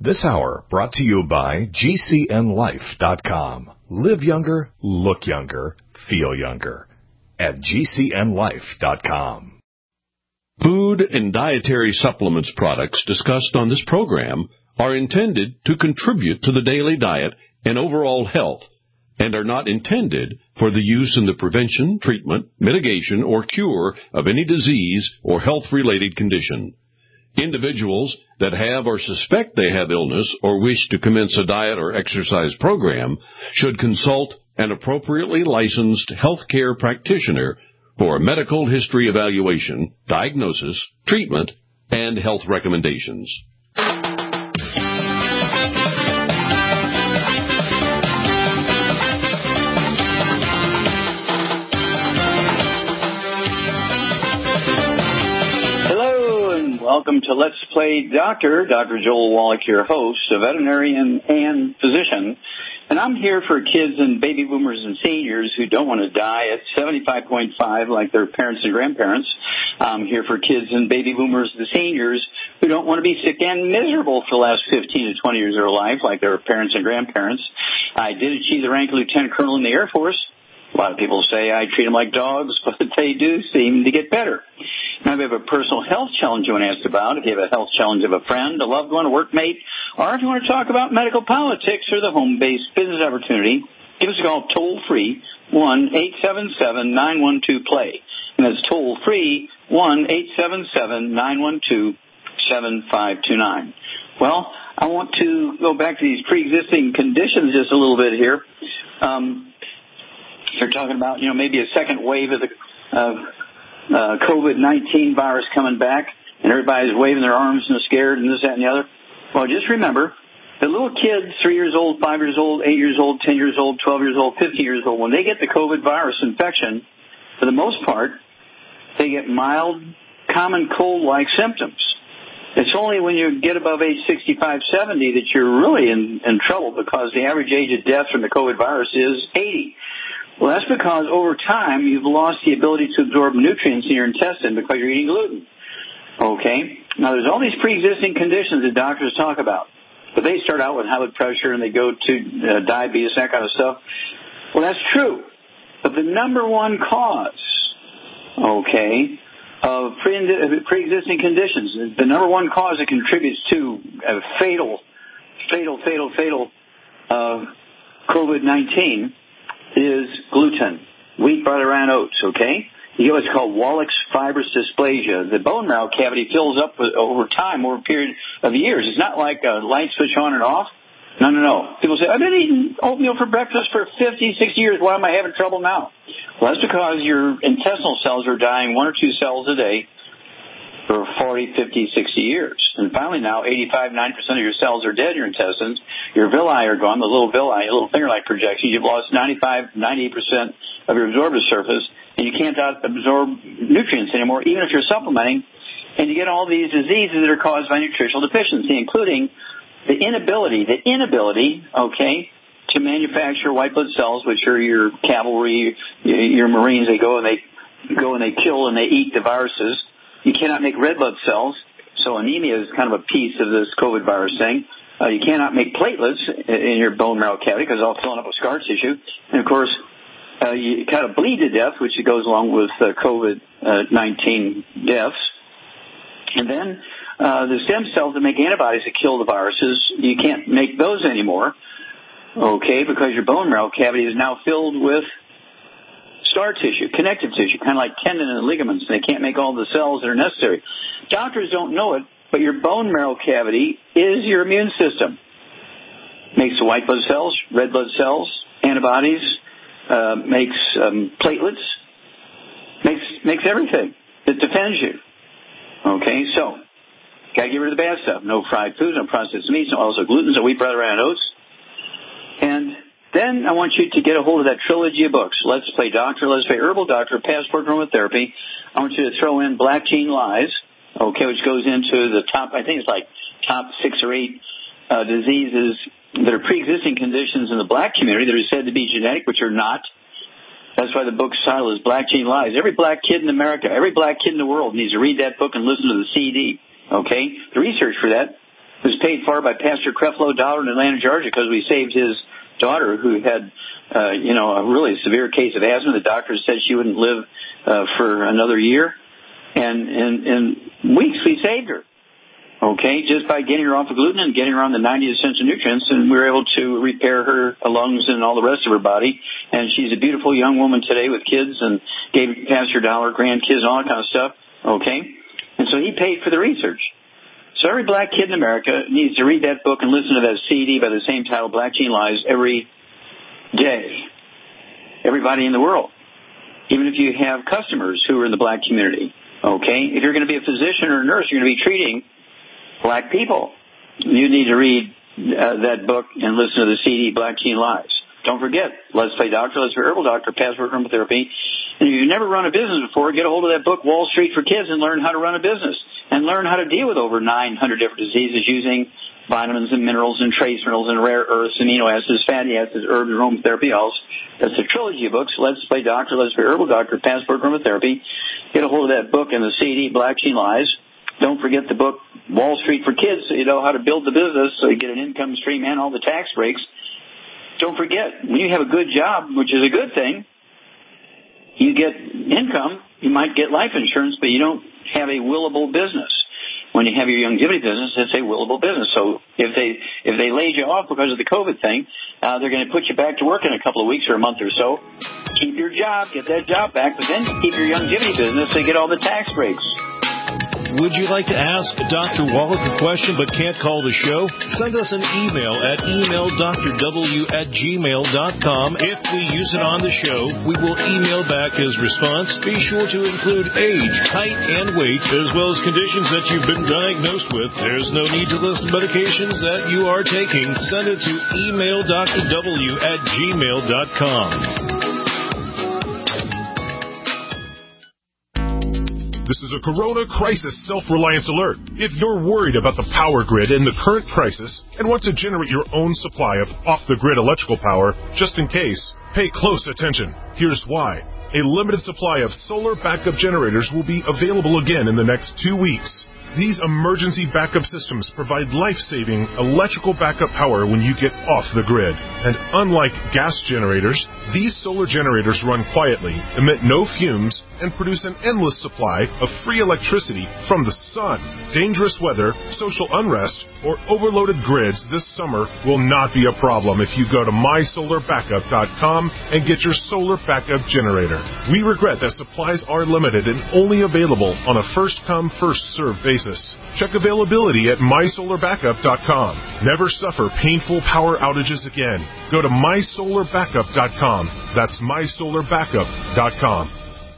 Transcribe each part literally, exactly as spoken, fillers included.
This hour brought to you by G C N life dot com. Live younger, look younger, feel younger at G C N life dot com. Food and dietary supplements products discussed on this program are intended to contribute to the daily diet and overall health and are not intended for the use in the prevention, treatment, mitigation, or cure of any disease or health-related condition. Individuals that have or suspect they have illness or wish to commence a diet or exercise program should consult an appropriately licensed healthcare practitioner for a medical history evaluation, diagnosis, treatment, and health recommendations. Welcome to Let's Play Doctor. Doctor Joel Wallach, your host, a veterinarian and physician. And I'm here for kids and baby boomers and seniors who don't want to die at seventy-five point five like their parents and grandparents. I'm here for kids and baby boomers and seniors who don't want to be sick and miserable for the last fifteen to twenty years of their life like their parents and grandparents. I did achieve the rank of lieutenant colonel in the Air Force. A lot of people say I treat them like dogs, but they do seem to get better. Now, if you have a personal health challenge you want to ask about, if you have a health challenge of a friend, a loved one, a workmate, or if you want to talk about medical politics or the home-based business opportunity, give us a call toll-free, one eight seven seven, nine one two, play. And that's toll-free, one eight seven seven, nine one two, seven five two nine. Well, I want to go back to these pre-existing conditions just a little bit here. Um, they're talking about, you know, maybe a second wave of the uh, Uh, COVID nineteen virus coming back, and everybody's waving their arms and scared and this, that, and the other. Well, just remember, the little kids, three years old, five years old, eight years old, ten years old, twelve years old, fifteen years old, when they get the COVID virus infection, for the most part, they get mild, common cold-like symptoms. It's only when you get above age sixty-five, seventy that you're really in, in trouble, because the average age of death from the COVID virus is eighty. Well, that's because over time you've lost the ability to absorb nutrients in your intestine because you're eating gluten. Okay? Now, there's all these pre-existing conditions that doctors talk about. But they start out with high blood pressure and they go to uh, diabetes, that kind of stuff. Well, that's true. But the number one cause, okay, of pre- pre-existing conditions, the number one cause that contributes to a fatal, fatal, fatal, fatal uh, COVID nineteen is gluten, wheat, barley, rye, and oats, okay? You know, it's called Wallach's fibrous dysplasia. The bone marrow cavity fills up with, over time, over a period of years. It's not like a light switch on and off. No, no, no. People say, I've been eating oatmeal for breakfast for fifty, sixty years. Why am I having trouble now? Well, that's because your intestinal cells are dying one or two cells a day for forty, fifty, sixty years. And finally now, eighty-five, ninety percent of your cells are dead in your intestines. Your villi are gone, the little villi, little finger-like projections. You've lost ninety-five, ninety-eight percent of your absorptive surface, and you can't absorb nutrients anymore, even if you're supplementing. And you get all these diseases that are caused by nutritional deficiency, including the inability, the inability, okay, to manufacture white blood cells, which are your cavalry, your Marines. They go and they go and they kill and they eat the viruses. You cannot make red blood cells, so anemia is kind of a piece of this COVID virus thing. Uh, you cannot make platelets in your bone marrow cavity because it's all filling up with scar tissue. And, of course, uh, you kind of bleed to death, which goes along with uh, COVID nineteen deaths. And then uh, the stem cells that make antibodies that kill the viruses, you can't make those anymore, okay, because your bone marrow cavity is now filled with scar tissue, connective tissue, kind of like tendon and ligaments, and they can't make all the cells that are necessary. Doctors don't know it, but your bone marrow cavity is your immune system. Makes white blood cells, red blood cells, antibodies, uh, makes um, platelets, makes makes everything that defends you. Okay, so gotta get rid of the bad stuff. No fried foods, no processed meats, no also gluten, no wheat, barley, rye, and oats. And then I want you to get a hold of that trilogy of books. Let's Play Doctor, Let's Play Herbal Doctor, Passport Aromatherapy. I want you to throw in Black Gene Lies, okay, which goes into the top, I think it's like top six or eight uh, diseases that are pre-existing conditions in the black community that are said to be genetic, which are not. That's why the book's title is Black Gene Lies. Every black kid in America, every black kid in the world needs to read that book and listen to the C D, okay? The research for that It was paid for by Pastor Creflo Dollar in Atlanta, Georgia, because we saved his daughter who had, uh, you know, a really severe case of asthma. The doctor said she wouldn't live uh, for another year. And in, in weeks, we saved her. Okay, just by getting her off of gluten and getting her on the ninety essential nutrients, and we were able to repair her lungs and all the rest of her body. And she's a beautiful young woman today with kids and gave Pastor Dollar grandkids and all that kind of stuff. Okay, and so he paid for the research. So every black kid in America needs to read that book and listen to that C D by the same title, Black Gene Lies, every day. Everybody in the world, even if you have customers who are in the black community. Okay, if you're going to be a physician or a nurse, you're going to be treating black people, you need to read uh, that book and listen to the C D, Black Gene Lies. Don't forget, Let's Play Doctor, Let's Play Herbal Doctor, Password Aromatherapy. And if you've never run a business before, get a hold of that book, Wall Street for Kids, and learn how to run a business. And learn how to deal with over nine hundred different diseases using vitamins and minerals and trace minerals and rare earths, amino acids, fatty acids, herbs, and aromatherapy. Also, that's a trilogy of books, Let's Play Doctor, Let's Play Herbal Doctor, Passport Aromatherapy. Get a hold of that book and the C D, Black Gene Lies. Don't forget the book, Wall Street for Kids, so you know how to build the business, so you get an income stream and all the tax breaks. Don't forget, when you have a good job, which is a good thing, you get income, you might get life insurance, but you don't have a willable business. When you have your longevity business, it's a willable business. So if they if they laid you off because of the COVID thing, uh, they're going to put you back to work in a couple of weeks or a month or so. Keep your job, get that job back, but then keep your longevity business so you get all the tax breaks. Would you like to ask Doctor Wallach a question but can't call the show? Send us an email at email d r w at gmail dot com. If we use it on the show, we will email back his response. Be sure to include age, height, and weight, as well as conditions that you've been diagnosed with. There's no need to list medications that you are taking. Send it to email d r w at gmail dot com. This is a Corona Crisis Self-Reliance Alert. If you're worried about the power grid in the current crisis and want to generate your own supply of off-the-grid electrical power, just in case, pay close attention. Here's why. A limited supply of solar backup generators will be available again in the next two weeks. These emergency backup systems provide life-saving electrical backup power when you get off the grid. And unlike gas generators, these solar generators run quietly, emit no fumes, and produce an endless supply of free electricity from the sun. Dangerous weather, social unrest, or overloaded grids this summer will not be a problem if you go to my solar backup dot com and get your solar backup generator. We regret that supplies are limited and only available on a first-come, first-served basis. Check availability at my solar backup dot com. Never suffer painful power outages again. Go to my solar backup dot com. That's my solar backup dot com.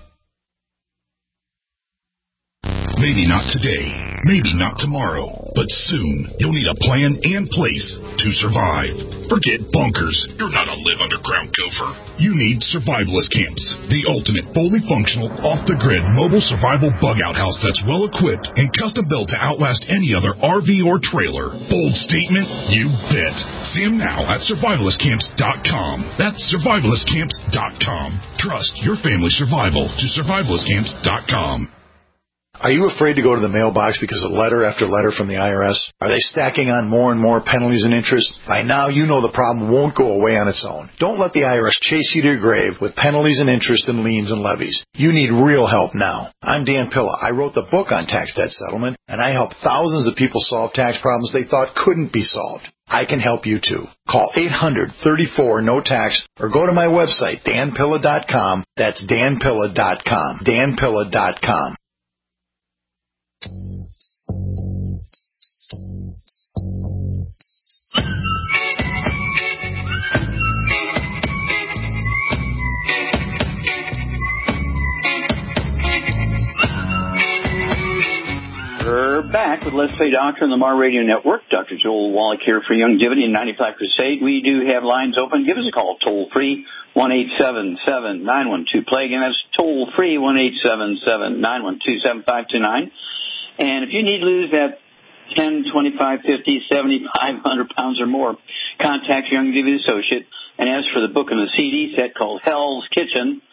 Maybe not today, maybe not tomorrow, but soon you'll need a plan and place to survive. Forget bunkers. You're not a live underground gopher. You need Survivalist Camps, the ultimate fully functional, off-the-grid mobile survival bug-out house that's well-equipped and custom-built to outlast any other R V or trailer. Bold statement? You bet. See them now at survivalist camps dot com. That's survivalist camps dot com. Trust your family's survival to survivalist camps dot com. Are you afraid to go to the mailbox because of letter after letter from the I R S? Are they stacking on more and more penalties and interest? By now, you know the problem won't go away on its own. Don't let the I R S chase you to your grave with penalties and interest and liens and levies. You need real help now. I'm Dan Pilla. I wrote the book on tax debt settlement, and I help thousands of people solve tax problems they thought couldn't be solved. I can help you too. Call eight hundred, thirty-four, no tax or go to my website, dan pilla dot com. That's dan pilla dot com. dan pilla dot com. We're back with Let's Play Doctor on the Mar Radio Network. Doctor Joel Wallach here for Longevity and ninety-five Crusade. We do have lines open. Give us a call toll free, one eight seven seven, nine one two, play. Again, that's toll free, one eight seven seven, nine one two, seven five two nine. And if you need to lose that ten, twenty-five, fifty, seventy-five hundred pounds or more, contact your Longevity associate and ask for the book and the C D set called Hell's Kitchen,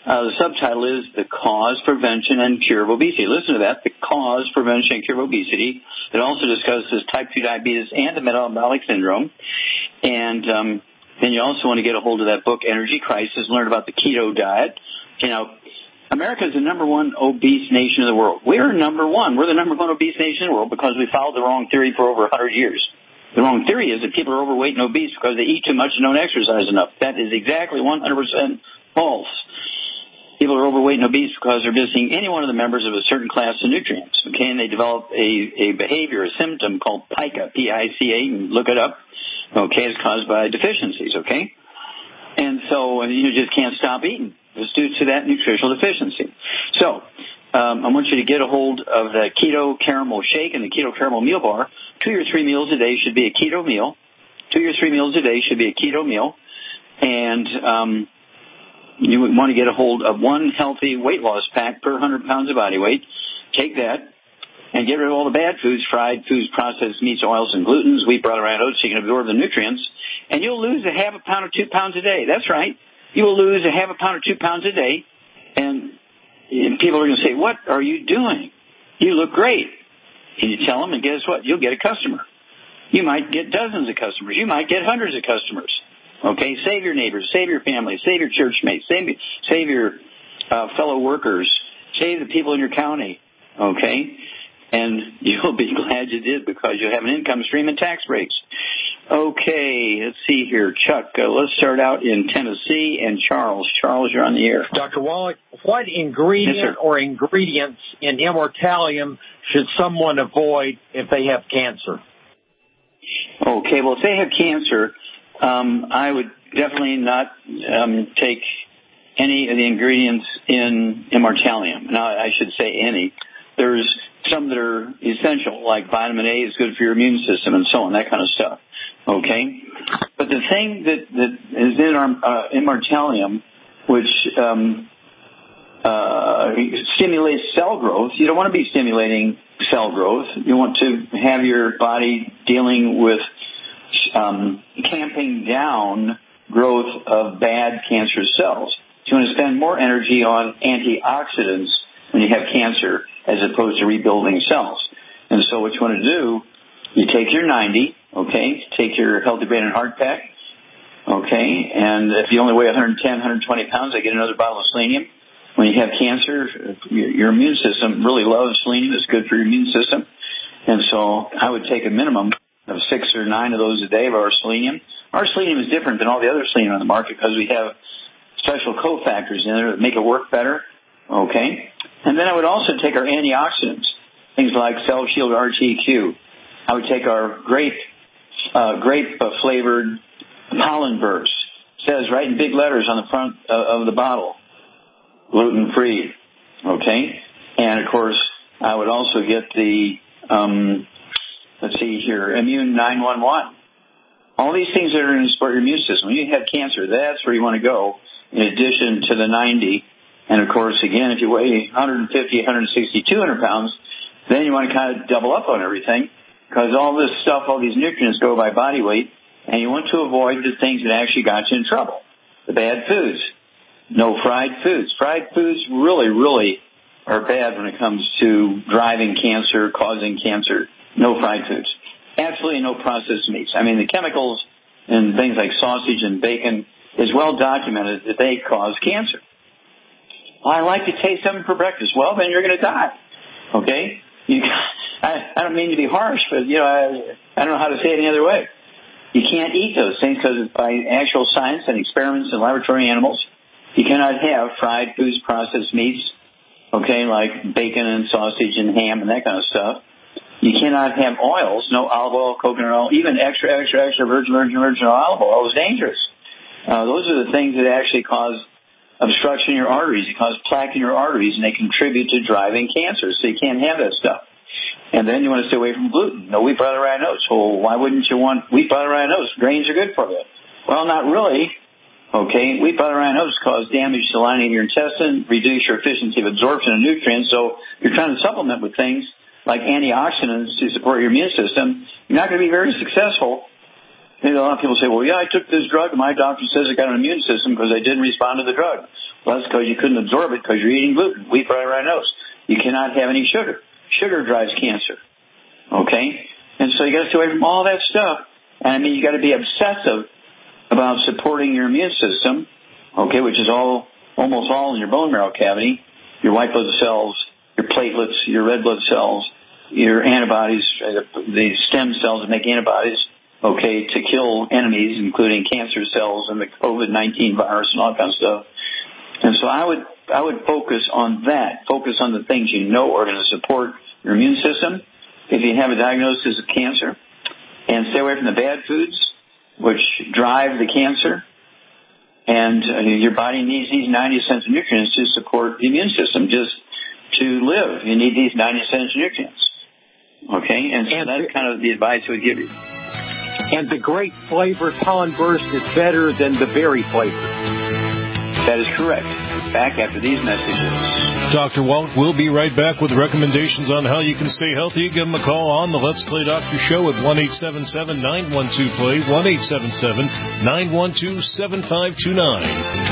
Uh, the subtitle is The Cause, Prevention, and Cure of Obesity. Listen to that, The Cause, Prevention, and Cure of Obesity. It also discusses type two diabetes and the metabolic syndrome. And um, then you also want to get a hold of that book, Energy Crisis, learn about the keto diet. You know, America is the number one obese nation in the world. We're number one. We're the number one obese nation in the world because we followed the wrong theory for over one hundred years. The wrong theory is that people are overweight and obese because they eat too much and don't exercise enough. That is exactly one hundred percent false. People are overweight and obese because they're missing any one of the members of a certain class of nutrients. Okay, and they develop a, a behavior, a symptom called pica, P I C A, and look it up. Okay, it's caused by deficiencies, okay? And so you just can't stop eating. It's due to that nutritional deficiency. So um, I want you to get a hold of the Keto Caramel Shake and the Keto Caramel Meal Bar. Two or three meals a day should be a keto meal. Two or three meals a day should be a keto meal. And um you would want to get a hold of one healthy weight loss pack per one hundred pounds of body weight. Take that and get rid of all the bad foods, fried foods, processed meats, oils, and glutens, wheat, brown, and oats, so you can absorb the nutrients. And you'll lose a half a pound or two pounds a day. That's right. You will lose a half a pound or two pounds a day. And, and people are going to say, what are you doing? You look great. And you tell them, and guess what? You'll get a customer. You might get dozens of customers. You might get hundreds of customers. Okay, save your neighbors, save your family, save your church mates, save, save your uh, fellow workers, save the people in your county, okay? And you'll be glad you did because you'll have an income stream and tax breaks. Okay, let's see here. Chuck, uh, let's start out in Tennessee. And Charles. Charles, you're on the air. Doctor Wallach, what ingredient yes, or ingredients in Immortalium should someone avoid if they have cancer? Okay, well, if they have cancer, Um, I would definitely not um, take any of the ingredients in Immortalium. Now, I should say any. There's some that are essential, like vitamin A is good for your immune system and so on, that kind of stuff. Okay? But the thing that, that is in our uh, Immortalium, which um, uh, stimulates cell growth, you don't want to be stimulating cell growth. You want to have your body dealing with Um, tamping down growth of bad cancerous cells. So you want to spend more energy on antioxidants when you have cancer as opposed to rebuilding cells. And so what you want to do, you take your ninety, okay, take your Healthy Brain and Heart Pack, okay, and if you only weigh one ten, one twenty pounds, I get another bottle of selenium. When you have cancer, your, your immune system really loves selenium. It's good for your immune system. And so I would take a minimum of six or nine of those a day of our selenium. Our selenium is different than all the other selenium on the market because we have special cofactors in there that make it work better. Okay? And then I would also take our antioxidants, things like Cell Shield R T Q. I would take our grape, uh, grape uh, flavored pollen burst. It says right in big letters on the front uh, of the bottle, gluten free. Okay? And of course, I would also get the, um, Let's see here, Immune nine one one. All these things that are going to support your immune system. When you have cancer, that's where you want to go, in addition to the ninety. And, of course, again, if you weigh one fifty, one sixty, two hundred pounds, then you want to kind of double up on everything because all this stuff, all these nutrients go by body weight, and you want to avoid the things that actually got you in trouble. The bad foods. No fried foods. Fried foods really, really are bad when it comes to driving cancer, causing cancer. No fried foods. Absolutely no processed meats. I mean, the chemicals in things like sausage and bacon is well documented that they cause cancer. Well, I like to taste them for breakfast. Well, then you're going to die. Okay? You, I, I don't mean to be harsh, but, you know, I, I don't know how to say it any other way. You can't eat those things because by actual science and experiments in laboratory animals, you cannot have fried foods, processed meats, okay, like bacon and sausage and ham and that kind of stuff. You cannot have oils, no olive oil, coconut oil, even extra, extra, extra virgin, virgin, virgin olive oil is dangerous. Uh, those are the things that actually cause obstruction in your arteries. They cause plaque in your arteries, and they contribute to driving cancer. So you can't have that stuff. And then you want to stay away from gluten. No wheat, butter, rye, and oats. Well, why wouldn't you want wheat, butter, rye, and oats? Grains are good for you. Well, not really. Okay, wheat, butter, rye, and oats cause damage to the lining of your intestine, reduce your efficiency of absorption of nutrients. So you're trying to supplement with things like antioxidants to support your immune system. You're not going to be very successful. You know, a lot of people say, well, yeah, I took this drug, and my doctor says I got an immune system because I didn't respond to the drug. Well, that's because you couldn't absorb it because you're eating gluten, wheat, rye, rye, You cannot have any sugar. Sugar drives cancer. Okay? And so you got to stay away from all that stuff. And I mean, you got to be obsessive about supporting your immune system, okay, which is all almost all in your bone marrow cavity, your white blood cells, your platelets, your red blood cells, your antibodies, the stem cells that make antibodies, okay, to kill enemies, including cancer cells and the COVID nineteen virus and all that kind of stuff. And so I would I would focus on that. Focus on the things you know are going to support your immune system if you have a diagnosis of cancer. And stay away from the bad foods, which drive the cancer. And uh, your body needs these ninety essential nutrients to support the immune system. Just to live, you need these ninety essential nutrients. Okay? And so and that's the, kind of the advice I would give you. And the great flavored pollen burst is better than the berry flavor. That is correct. Back after these messages. Doctor Wallach will be right back with recommendations on how you can stay healthy. Give him a call on the Let's Play Doctor Show at one eight seven seven, nine one two, play, one eight seven seven, nine one two, seven five two nine.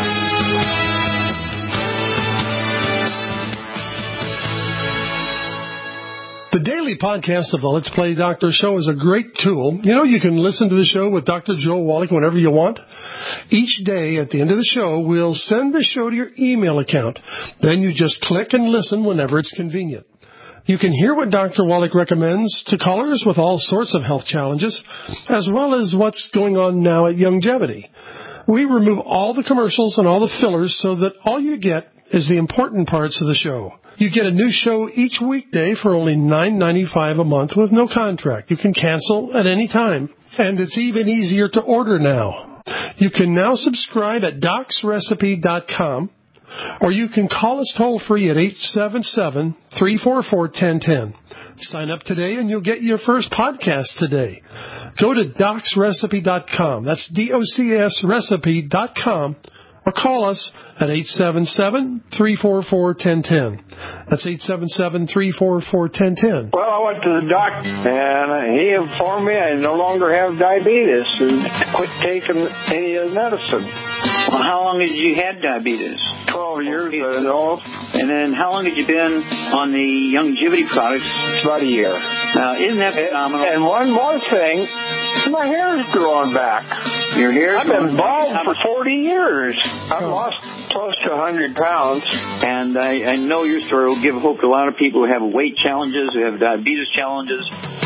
The daily podcast of the Let's Play Doctor Show is a great tool. You know, you can listen to the show with Doctor Joel Wallach whenever you want. Each day at the end of the show, we'll send the show to your email account. Then you just click and listen whenever it's convenient. You can hear what Doctor Wallach recommends to callers with all sorts of health challenges, as well as what's going on now at Youngevity. We remove all the commercials and all the fillers so that all you get is the important parts of the show. You get a new show each weekday for only nine ninety-five a month with no contract. You can cancel at any time. And it's even easier to order now. You can now subscribe at docs recipe dot com, or you can call us toll-free at eight seven seven, three four four, one zero one zero. Sign up today and you'll get your first podcast today. Go to docs recipe dot com. That's D O C S recipe dot com. Or call us at eight seven seven, three four four, one zero one zero. That's eight seven seven, three four four, one zero one zero. Well, I went to the doctor, and he informed me I no longer have diabetes and quit taking any of the medicine. Well, how long had you had diabetes? Twelve years, I know. And then how long had you been on the Youngevity products? About a year. Now, isn't that phenomenal? And one more thing, my hair is growing back. Your hair? I've been bald for forty years. I've oh. lost close to one hundred pounds. And I, I know your story will give hope to a lot of people who have weight challenges, who have diabetes challenges.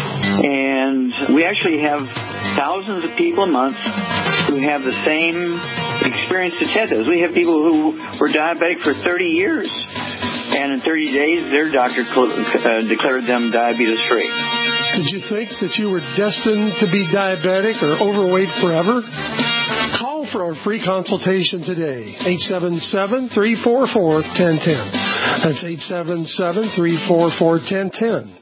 And we actually have thousands of people a month who have the same experience as Ted does. We have people who were diabetic for thirty years. And in thirty days, their doctor uh, declared them diabetes-free. Did you think that you were destined to be diabetic or overweight forever? Call for our free consultation today. eight seven seven, three four four, one zero one zero. That's eight seven seven, three four four, one zero one zero.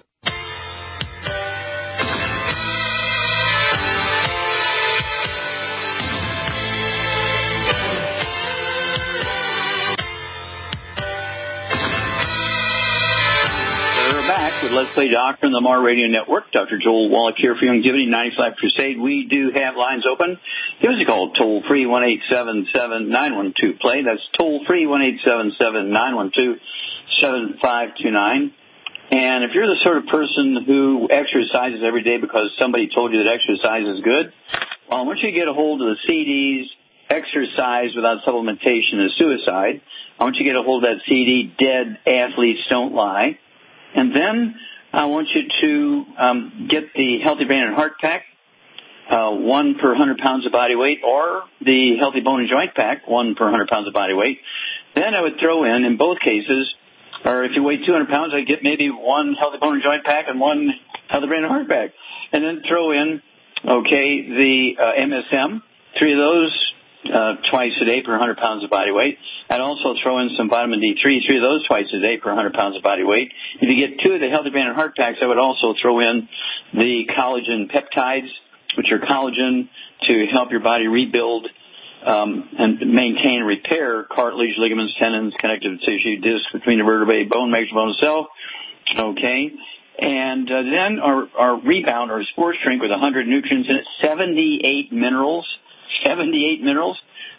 Let's Play Doctor on the M A R Radio Network. Doctor Joel Wallach here for Youngevity ninety-five Crusade. We do have lines open. Give us a call, toll free, one eight seven seven, nine one two, play. That's toll free, one eight seven seven, nine one two, seven five two nine. And if you're the sort of person who exercises every day because somebody told you that exercise is good, well, I want you to get a hold of the C Ds, Exercise Without Supplementation is Suicide. I want you to get a hold of that C D, Dead Athletes Don't Lie. And then I want you to um, get the Healthy Brain and Heart Pack, uh, one per one hundred pounds of body weight, or the Healthy Bone and Joint Pack, one per one hundred pounds of body weight. Then I would throw in, in both cases, or if you weigh two hundred pounds, I'd get maybe one Healthy Bone and Joint Pack and one Healthy Brain and Heart Pack. And then throw in, okay, the uh, M S M, three of those uh, twice a day per one hundred pounds of body weight. I'd also throw in some vitamin D three, three of those twice a day per one hundred pounds of body weight. If you get two of the Healthy Brain and Heart Packs, I would also throw in the collagen peptides, which are collagen to help your body rebuild um, and maintain and repair cartilage, ligaments, tendons, connective tissue, discs between the vertebrae, bone, makes bone cell. Okay. And uh, then our, our Rebound, or Sports Drink with one hundred nutrients in it, seventy-eight minerals, seventy-eight minerals.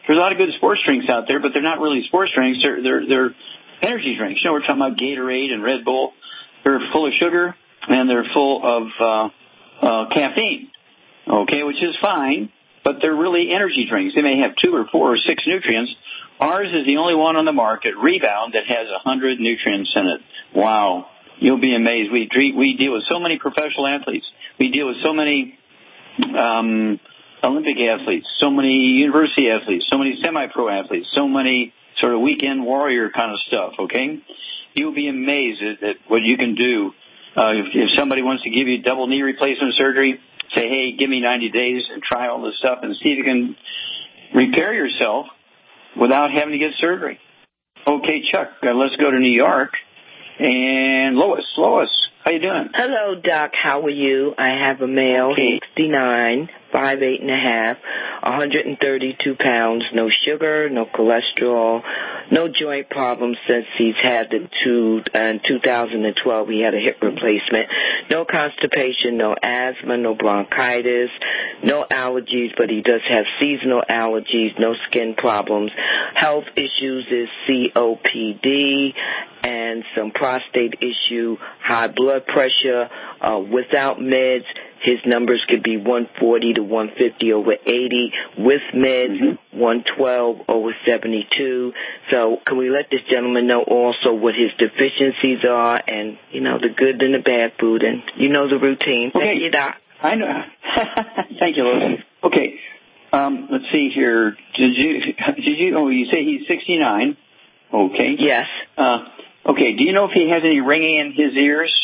there's a lot of good sports drinks out there, but they're not really sports drinks. They're they're, they're energy drinks. You know, we're talking about Gatorade and Red Bull. They're full of sugar and they're full of uh, uh, caffeine. Okay, which is fine, but they're really energy drinks. They may have two or four or six nutrients. Ours is the only one on the market, Rebound, that has one hundred nutrients in it. Wow. You'll be amazed. We we deal with so many professional athletes. We deal with so many um, Olympic athletes, so many university athletes, so many semi-pro athletes, so many sort of weekend warrior kind of stuff, okay? You'll be amazed at, at what you can do. Uh, if, if somebody wants to give you double knee replacement surgery, say, hey, give me ninety days and try all this stuff and see if you can repair yourself without having to get surgery. Okay, Chuck, uh, let's go to New York. And Lois, Lois, how you doing? Hello, Doc. How are you? I have a male, okay. sixty-nine, five eight and a half, one hundred thirty-two pounds, no sugar, no cholesterol, no joint problems since he's had the two, uh, in two thousand twelve he had a hip replacement, no constipation, no asthma, no bronchitis, no allergies, but he does have seasonal allergies, no skin problems. Health issues is C O P D and some prostate issue, high blood pressure, uh, without meds. His numbers could be one forty to one fifty over eighty. With meds, mm-hmm. one twelve over seventy-two. So can we let this gentleman know also what his deficiencies are and, you know, the good and the bad food? And you know the routine. Okay. Thank you, Doc. I know. Thank you, Lois. Okay. Um, let's see here. Did you, did you, oh, you say he's sixty-nine. Okay. Yes. Uh, okay. Do you know if he has any ringing in his ears?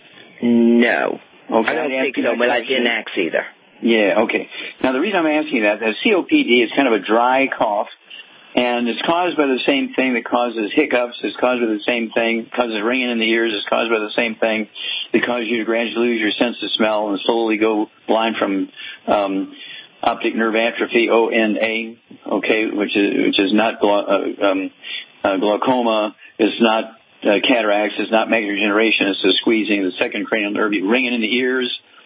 No. Okay, I don't think so, but I didn't ask either. Yeah, okay. Now, the reason I'm asking that, that C O P D is kind of a dry cough, and it's caused by the same thing that causes hiccups. It's caused by the same thing, causes ringing in the ears. It's caused by the same thing that causes you to gradually lose your sense of smell and slowly go blind from um, optic nerve atrophy, O N A, okay, which is which is not glau- uh, um, uh, glaucoma. It's not Uh, cataracts, is not macular degeneration, it's the squeezing of the second cranial nerve, ringing in the ears,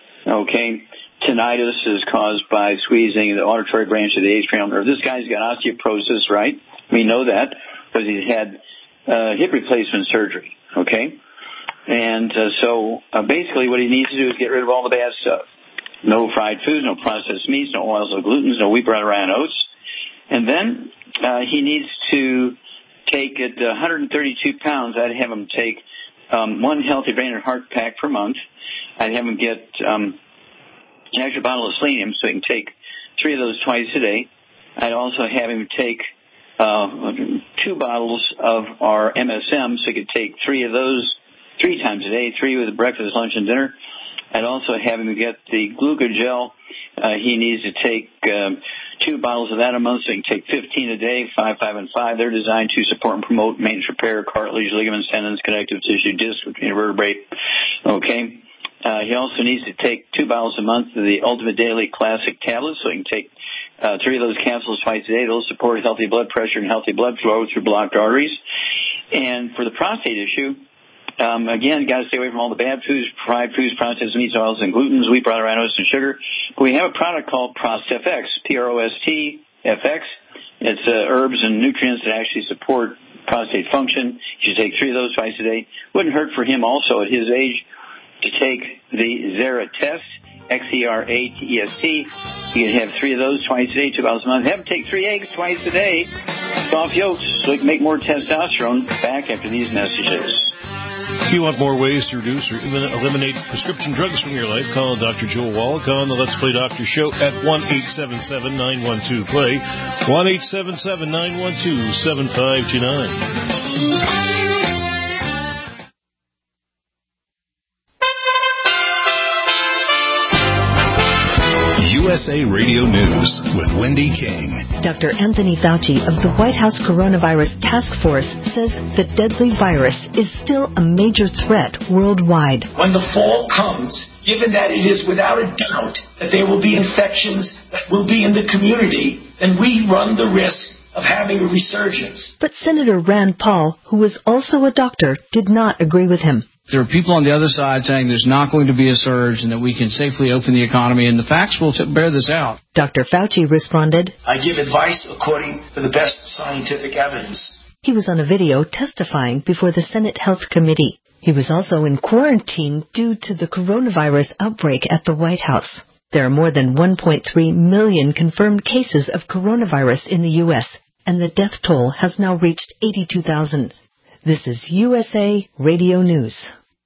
okay. Tinnitus is caused by squeezing the auditory branch of the eighth cranial nerve. This guy's got osteoporosis, right? We know that because he's had uh, hip replacement surgery, okay. And uh, so uh, basically what he needs to do is get rid of all the bad stuff. No fried foods, no processed meats, no oils, no glutens, no wheat, bread, rye, and oats. And then uh, he needs to take at one hundred thirty-two pounds, I'd have him take um, one healthy brain and heart pack per month. I'd have him get um, an extra bottle of selenium so he can take three of those twice a day. I'd also have him take uh, two bottles of our M S M so he could take three of those three times a day, three with breakfast, lunch, and dinner. I'd also have him get the glucogel. Uh, he needs to take um, two bottles of that a month, so he can take fifteen a day, five, five, and five. They're designed to support and promote maintenance, repair, cartilage, ligaments, tendons, connective tissue, discs between vertebrae. Okay. Uh, he also needs to take two bottles a month of the Ultimate Daily Classic tablets, so he can take uh, three of those capsules twice a day. Those support healthy blood pressure and healthy blood flow through blocked arteries. And for the prostate issue, Um, again, got to stay away from all the bad foods, fried foods, processed meats, oils, and glutens, wheat, brown, oats, and sugar. But we have a product called ProstFX, P R O S T F X. It's uh, herbs and nutrients that actually support prostate function. You should take three of those twice a day. Wouldn't hurt for him also at his age to take the Xeratest, X E R A T E S T. You can have three of those twice a day, two bottles a month. Have him take three eggs twice a day, soft yolks, so he can make more testosterone. Back after these messages. If you want more ways to reduce or eliminate prescription drugs from your life, call Doctor Joel Wallach on the Let's Play Doctor Show at one eight seven seven, nine one two, play, one eight seven seven, nine one two, seven five two nine. U S A Radio News with Wendy King. Doctor Anthony Fauci of the White House Coronavirus Task Force says the deadly virus is still a major threat worldwide. When the fall comes, given that it is without a doubt that there will be infections that will be in the community, then we run the risk of having a resurgence. But Senator Rand Paul, who was also a doctor, did not agree with him. There are people on the other side saying there's not going to be a surge and that we can safely open the economy, and the facts will bear this out. Doctor Fauci responded, I give advice according to the best scientific evidence. He was on a video testifying before the Senate Health Committee. He was also in quarantine due to the coronavirus outbreak at the White House. There are more than one point three million confirmed cases of coronavirus in the U S, and the death toll has now reached eighty-two thousand. This is U S A Radio News.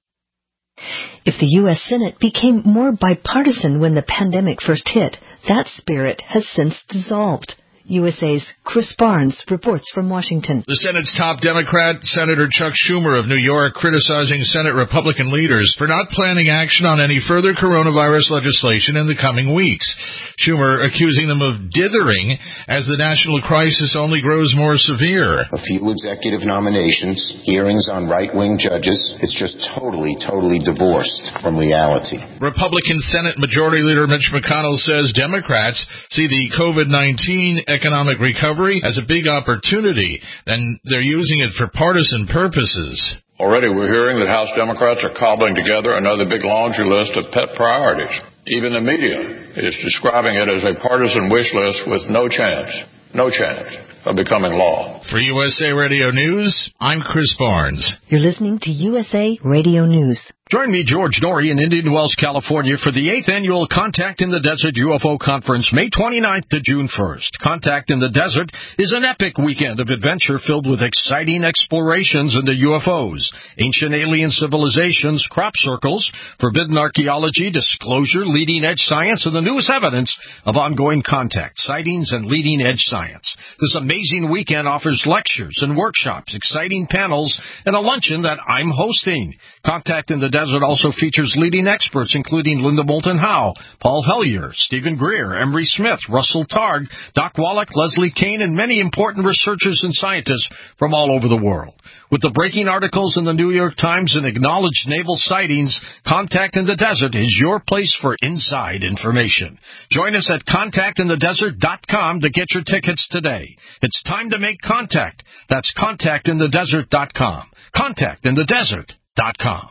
If the U S Senate became more bipartisan when the pandemic first hit, that spirit has since dissolved. U S A's Chris Barnes reports from Washington. The Senate's top Democrat, Senator Chuck Schumer of New York, criticizing Senate Republican leaders for not planning action on any further coronavirus legislation in the coming weeks. Schumer accusing them of dithering as the national crisis only grows more severe. A few executive nominations, hearings on right-wing judges. It's just totally, totally divorced from reality. Republican Senate Majority Leader Mitch McConnell says Democrats see the COVID nineteen economic recovery as a big opportunity, and they're using it for partisan purposes. Already we're hearing that House Democrats are cobbling together another big laundry list of pet priorities. Even the media is describing it as a partisan wish list with no chance, no chance of becoming law. For U S A Radio News, I'm Chris Barnes. You're listening to U S A Radio News. Join me, George Norrie, in Indian Wells, California, for the eighth Annual Contact in the Desert U F O Conference, May twenty-ninth to June first. Contact in the Desert is an epic weekend of adventure filled with exciting explorations into U F Os, ancient alien civilizations, crop circles, forbidden archaeology, disclosure, leading-edge science, and the newest evidence of ongoing contact, sightings, and leading-edge science. This amazing weekend offers lectures and workshops, exciting panels, and a luncheon that I'm hosting. Contact in the Desert also features leading experts including Linda Moulton Howe, Paul Hellyer, Stephen Greer, Emery Smith, Russell Targ, Doc Wallach, Leslie Kane, and many important researchers and scientists from all over the world. With the breaking articles in the New York Times and acknowledged naval sightings, Contact in the Desert is your place for inside information. Join us at contact in the desert dot com to get your tickets today. It's time to make contact. That's contact in the desert dot com. contact in the desert dot com.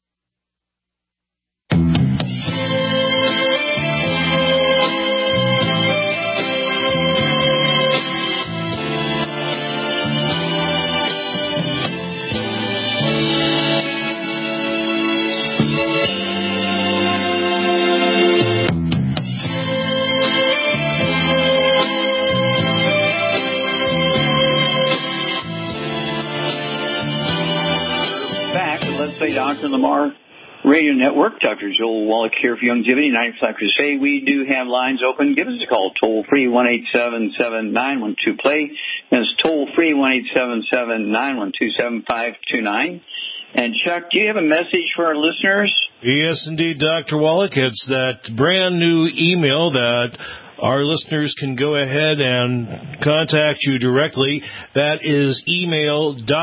Let's Say Doctor Lamar Radio Network. Doctor Joel Wallach here for Youngevity, ninety-five Crusade. We do have lines open. Give us a call, toll free, one eight seven seven, nine one two, play. That's toll free, one eight seven seven, nine one two, seven five two nine. And Chuck, do you have a message for our listeners? Yes, indeed, Doctor Wallach. It's that brand new email that our listeners can go ahead and contact you directly. That is email drw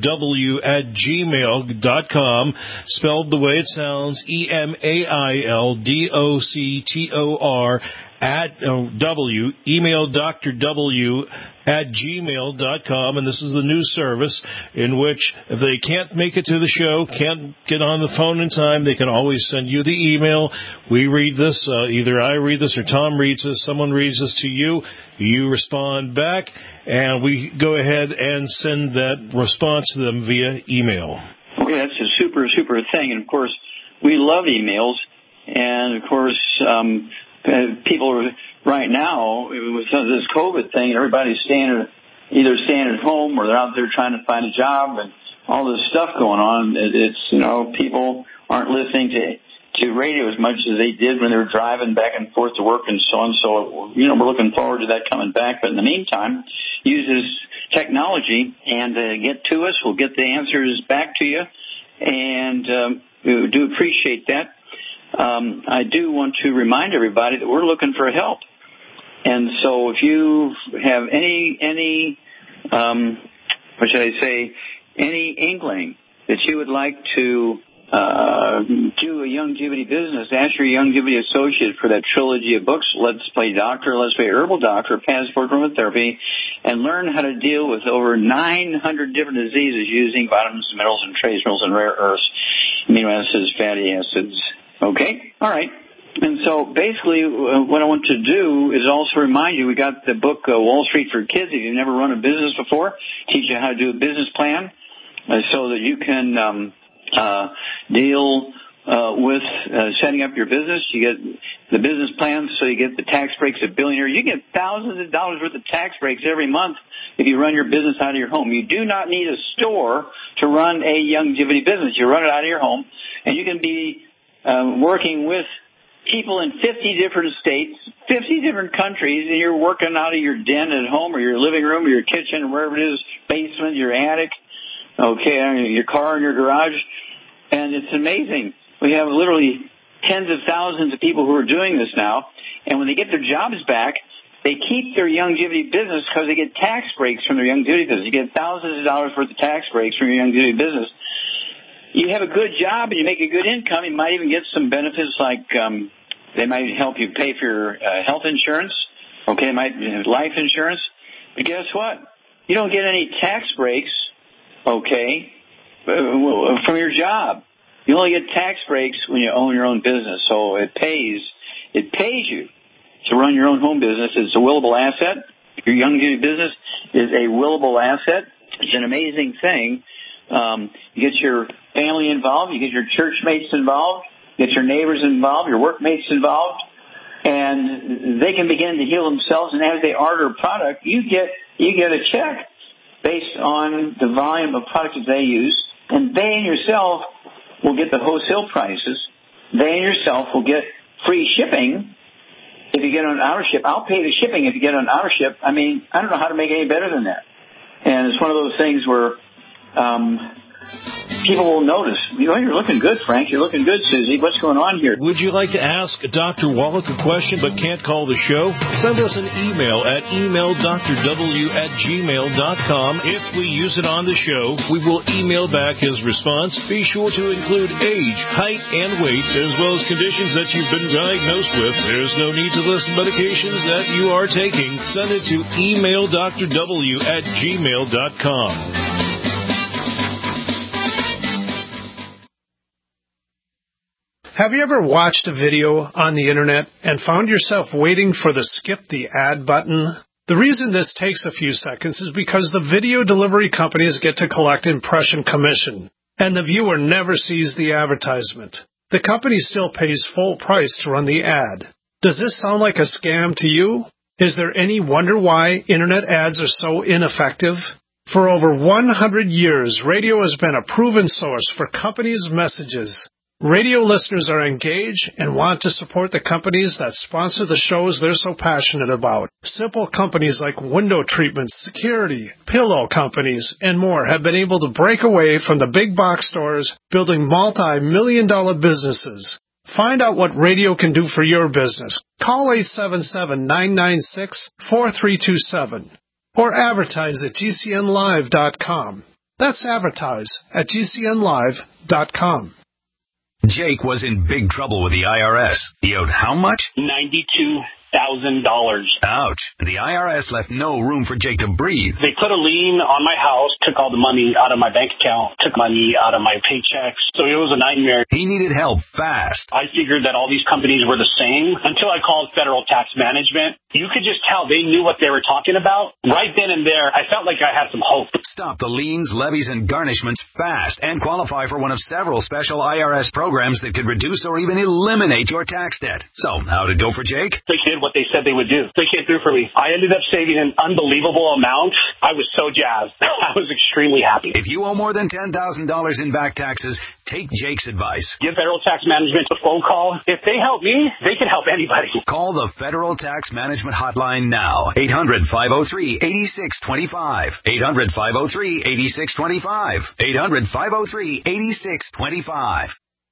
at gmail dot com, spelled the way it sounds, E M A I L D O C T O R at oh, W, email drw at gmail dot com, and this is the new service in which if they can't make it to the show, can't get on the phone in time, they can always send you the email. We read this, uh, either I read this or Tom reads this, someone reads this to you, you respond back, and we go ahead and send that response to them via email. Okay, that's a super, super thing, and of course, we love emails, and of course, um, people are, right now, with this COVID thing, everybody's staying, either staying at home or they're out there trying to find a job and all this stuff going on. It's, you know, people aren't listening to, to radio as much as they did when they were driving back and forth to work and so on. So, you know, we're looking forward to that coming back. But in the meantime, use this technology and uh, get to us. We'll get the answers back to you. And um, we do appreciate that. Um, I do want to remind everybody that we're looking for help. And so if you have any, any, um, what should I say, any inkling that you would like to uh, do a Youngevity business, ask your Youngevity associate for that trilogy of books, Let's Play Doctor, Let's Play Herbal Doctor, Passport Aromatherapy, and learn how to deal with over nine hundred different diseases using vitamins, minerals, and trace minerals and rare earths. amino acids, fatty acids. Okay? All right. And so basically uh, what I want to do is also remind you, we got the book uh, Wall Street for Kids. If you've never run a business before, teach you how to do a business plan uh, so that you can um, uh, deal uh, with uh, setting up your business. You get the business plan, so you get the tax breaks of billionaire. You get thousands of dollars worth of tax breaks every month if you run your business out of your home. You do not need a store to run a longevity business. You run it out of your home, and you can be uh, working with people in fifty different states, fifty different countries, and you're working out of your den at home or your living room or your kitchen or wherever it is, basement, your attic, okay, your car in your garage. And it's amazing. We have literally tens of thousands of people who are doing this now. And when they get their jobs back, they keep their longevity business because they get tax breaks from their longevity business. You get thousands of dollars worth of tax breaks from your longevity business. You have a good job and you make a good income. You might even get some benefits like um, they might help you pay for your uh, health insurance. Okay, might life insurance. But guess what? You don't get any tax breaks. Okay, from your job. You only get tax breaks when you own your own business. So it pays. It pays you to run your own home business. It's a willable asset. Your longevity business is a willable asset. It's an amazing thing. Um, you get your family involved, you get your church mates involved, you get your neighbors involved, your workmates involved, and they can begin to heal themselves. And as they order a product, you get you get a check based on the volume of product that they use, and they and yourself will get the wholesale prices. They and yourself will get free shipping if you get on our ship. I'll pay the shipping if you get on our ship. I mean, I don't know how to make it any better than that. And it's one of those things where Um, people will notice. You know, you're looking good, Frank. You're looking good, Susie. What's going on here? Would you like to ask Doctor Wallach a question but can't call the show? Send us an email at email dr w at gmail dot com. If we use it on the show, we will email back his response. Be sure to include age, height, and weight, as well as conditions that you've been diagnosed with. There's no need to list medications that you are taking. Send it to email dr w at gmail dot com. Have you ever watched a video on the internet and found yourself waiting for the skip the ad button? The reason this takes a few seconds is because the video delivery companies get to collect impression commission, and the viewer never sees the advertisement. The company still pays full price to run the ad. Does this sound like a scam to you? Is there any wonder why internet ads are so ineffective? For over one hundred years, radio has been a proven source for companies' messages. Radio listeners are engaged and want to support the companies that sponsor the shows they're so passionate about. Simple companies like window treatments, security, pillow companies, and more have been able to break away from the big box stores, building multi-million dollar businesses. Find out what radio can do for your business. Call eight seven seven, nine nine six, four three two seven or advertise at g c n live dot com. That's advertise at g c n live dot com. Jake was in big trouble with the I R S. He owed how much? ninety-two thousand dollars. Ouch. The I R S left no room for Jake to breathe. They put a lien on my house, took all the money out of my bank account, took money out of my paychecks. So it was a nightmare. He needed help fast. I figured that all these companies were the same until I called Federal Tax Management. You could just tell they knew what they were talking about. Right then and there, I felt like I had some hope. Stop the liens, levies, and garnishments fast and qualify for one of several special I R S programs that could reduce or even eliminate your tax debt. So, how'd it go for Jake? They did what they said they would do. They came through for me. I ended up saving an unbelievable amount. I was so jazzed. I was extremely happy. If you owe more than ten thousand dollars in back taxes, take Jake's advice. Give Federal Tax Management a phone call. If they help me, they can help anybody. Call the Federal Tax Management Hotline now. eight hundred, five oh three, eight six two five. eight hundred, five oh three, eight six two five. eight hundred, five oh three, eight six two five.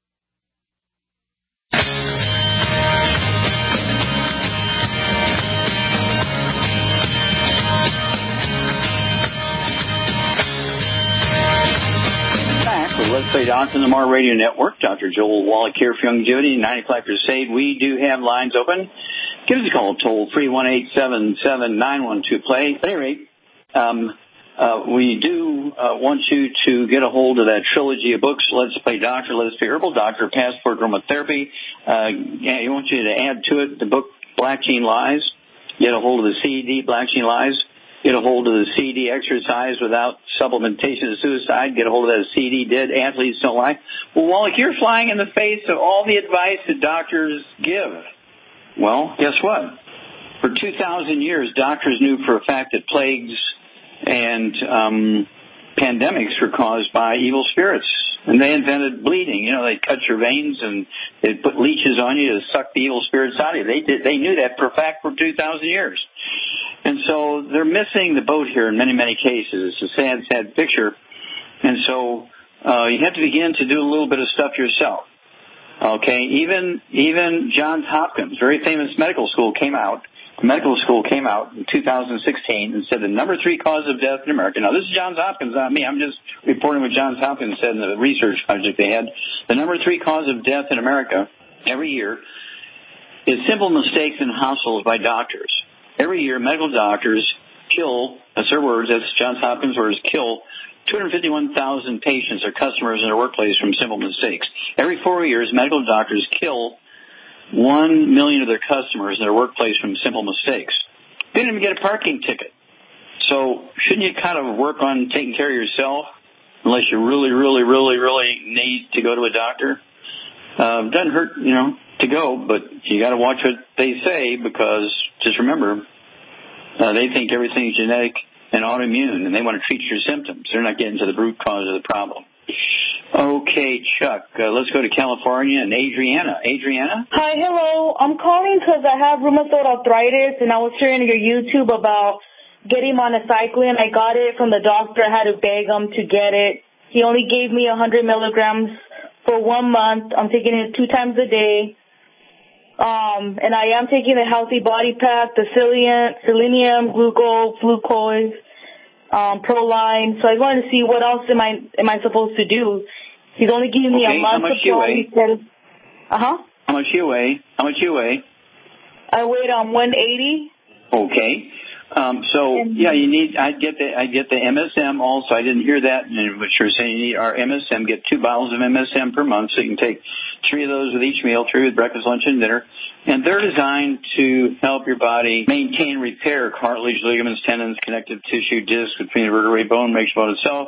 Let's Play Doctor on the Mar Radio Network. Doctor Joel Wallach here for Longevity, ninety-five Crusade. We do have lines open. Give us a call, toll free, one eight seven seven, nine one two, play. At any rate, um, uh, we do uh, want you to get a hold of that trilogy of books, Let's Play Doctor, Let's Play Herbal Doctor, Passport Aromatherapy. Uh, yeah, we want you to add to it the book Black Gene Lies. Get a hold of the C D, Black Gene Lies. Get a hold of the C D, Exercise Without Supplementation of Suicide. Get a hold of that C D, Dead Athletes Don't Lie. Well, Wallach, you're flying in the face of all the advice that doctors give. Well, guess what? For two thousand years, doctors knew for a fact that plagues and um, pandemics were caused by evil spirits. And they invented bleeding. You know, they'd cut your veins and they'd put leeches on you to suck the evil spirits out of you. They did. They knew that for a fact for two thousand years. And so they're missing the boat here in many, many cases. It's a sad, sad picture. And so uh, you have to begin to do a little bit of stuff yourself. Okay, even even Johns Hopkins, very famous medical school, came out. Medical school came out in two thousand sixteen and said the number three cause of death in America. Now, this is Johns Hopkins, not me. I'm just reporting what Johns Hopkins said in the research project they had. The number three cause of death in America every year is simple mistakes in hospitals by doctors. Every year, medical doctors kill, that's their words, that's Johns Hopkins' words, kill two hundred fifty-one thousand patients or customers in their workplace from simple mistakes. Every four years, medical doctors kill one million of their customers in their workplace from simple mistakes. They didn't even get a parking ticket. So shouldn't you kind of work on taking care of yourself unless you really, really, really, really need to go to a doctor? Uh, doesn't hurt, you know, to go, but you got to watch what they say because just remember, uh, they think everything's genetic and autoimmune, and they want to treat your symptoms. They're not getting to the root cause of the problem. Okay, Chuck, uh, let's go to California and Adriana. Adriana? Hi, hello. I'm calling because I have rheumatoid arthritis, and I was hearing your YouTube about getting monocycline. I got it from the doctor. I had to beg him to get it. He only gave me one hundred milligrams for one month. I'm taking it two times a day. Um, and I am taking the Healthy Body Pack, the selenium, selenium glucose, glucose, um, Proline. So I wanted to see what else am I am I supposed to do. He's only giving me okay, a month how much supply. You weigh? Uh huh. How much you weigh? How much you weigh? I weighed um one eighty. Okay. Um, so yeah, you need. I get the I get the M S M also. I didn't hear that, and what you're saying you need our M S M. Get two bottles of M S M per month, so you can take three of those with each meal, three with breakfast, lunch, and dinner. And they're designed to help your body maintain, repair cartilage, ligaments, tendons, connective tissue, discs between the vertebrae, bone, makes bone itself.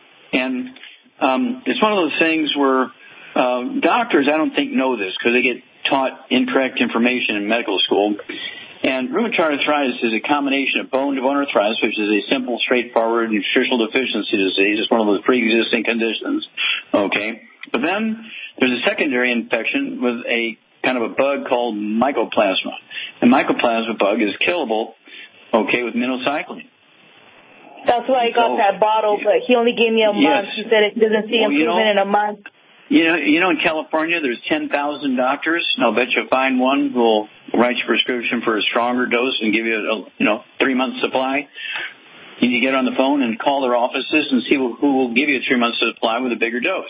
And um, it's one of those things where uh, doctors, I don't think, know this because they get taught incorrect information in medical school. And rheumatoid arthritis is a combination of bone-to-bone arthritis, which is a simple, straightforward nutritional deficiency disease. It's one of those pre-existing conditions. Okay. But then there's a secondary infection with a kind of a bug called mycoplasma. The mycoplasma bug is killable, okay, with minocycline. That's why I got so, that bottle, but he only gave me a month. Yes. He said it doesn't see well, improvement you know, in a month. You know, you know, in California, there's ten thousand doctors, and I'll bet you'll find one who will write you a prescription for a stronger dose and give you a, you know, three-month supply. You need to get on the phone and call their offices and see who will give you a three-month supply with a bigger dose.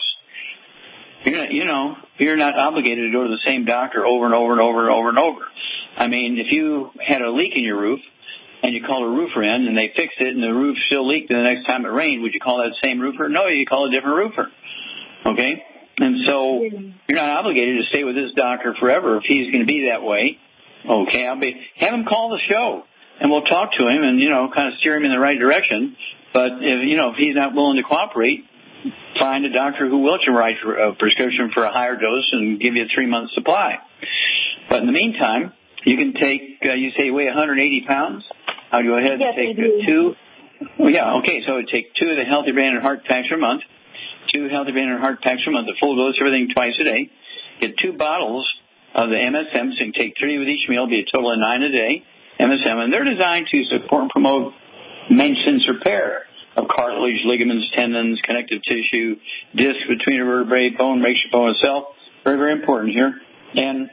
You're not, you know, you're not obligated to go to the same doctor over and over and over and over and over. I mean, if you had a leak in your roof and you call a roofer in and they fixed it and the roof still leaked and the next time it rained, would you call that same roofer? No, you call a different roofer. Okay? And so you're not obligated to stay with this doctor forever if he's going to be that way. Okay, I'll be have him call the show and we'll talk to him and, you know, kind of steer him in the right direction. But if, you know, if he's not willing to cooperate, find a doctor who will write a prescription for a higher dose and give you a three-month supply. But in the meantime, you can take, uh, you say you weigh one hundred eighty pounds. I'll go ahead yes, and take two. Oh, yeah, okay, so I'd take two of the Healthy Brain and Heart Packs per month, two Healthy Brain and Heart Packs per month, the full dose, everything twice a day. Get two bottles of the M S M, so you can take three with each meal, be a total of nine a day, M S M. And they're designed to support and promote maintenance repair of cartilage, ligaments, tendons, connective tissue, disc between the vertebrae, bone, makes your bone itself. Very, very important here. And,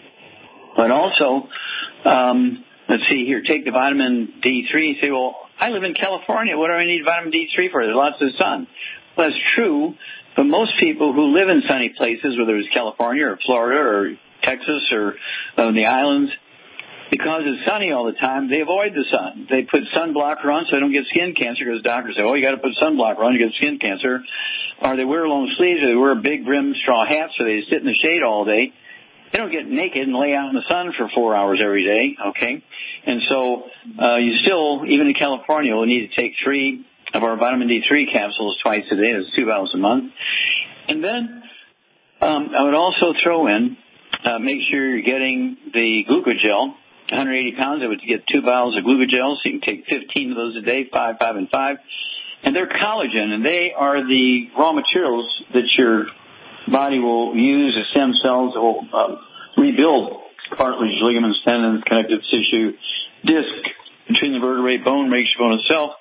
but also, um, let's see here, take the vitamin D three. You say, well, I live in California. What do I need vitamin D three for? There's lots of sun. Well, that's true, but most people who live in sunny places, whether it's California or Florida or Texas or uh, the islands, because it's sunny all the time, they avoid the sun. They put sunblocker on so they don't get skin cancer, because doctors say, oh, you got to put sunblocker on, you get skin cancer. Or they wear long sleeves, or they wear big brim straw hats, so they sit in the shade all day. They don't get naked and lay out in the sun for four hours every day, okay? And so uh, you still, even in California, will need to take three of our vitamin D three capsules twice a day. That's two bottles a month. And then um, I would also throw in, uh, make sure you're getting the glucogel. one hundred eighty pounds, I would get two bottles of glucogel, so you can take fifteen of those a day, five, five, and five. And they're collagen, and they are the raw materials that your body will use, the stem cells that will uh, rebuild cartilage, ligaments, tendons, connective tissue, disc between the vertebrae, bone, makes your bone itself.